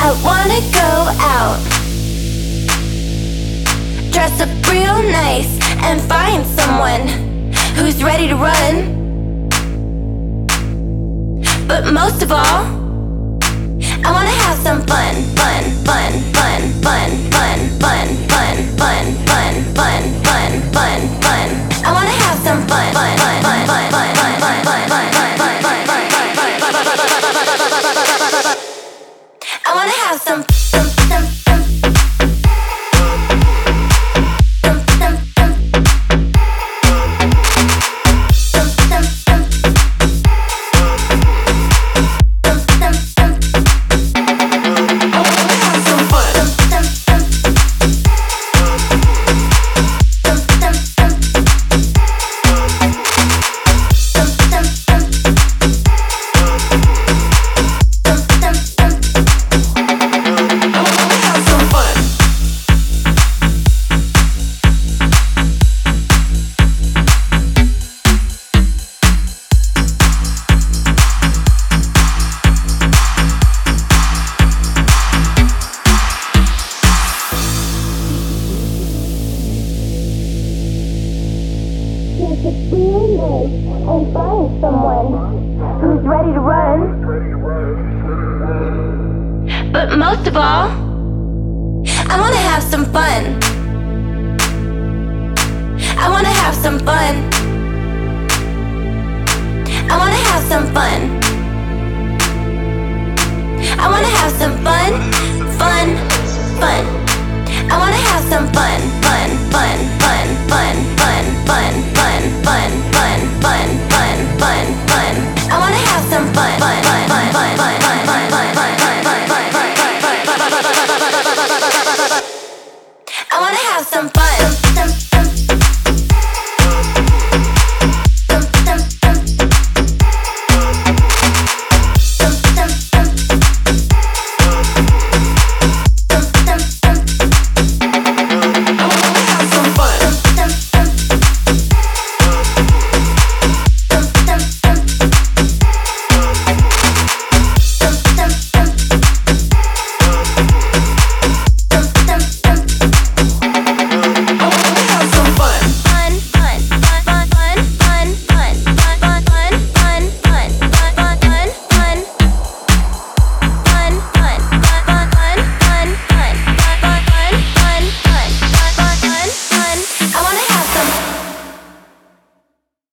I wanna go out, dress up real nice, and find someone who's ready to run. But most of all, I wanna have some fun, fun, fun, fun, fun, fun, fun, fun, fun, fun, fun, fun, fun, fun. I wanna have some fun, fun, fun, fun, fun, fun, fun, fun, fun, fun, fun, fun, fun, fun. I wanna have some. And find someone who's ready to run. But most of all, I wanna have some fun. I wanna have some fun. I wanna have some fun. I wanna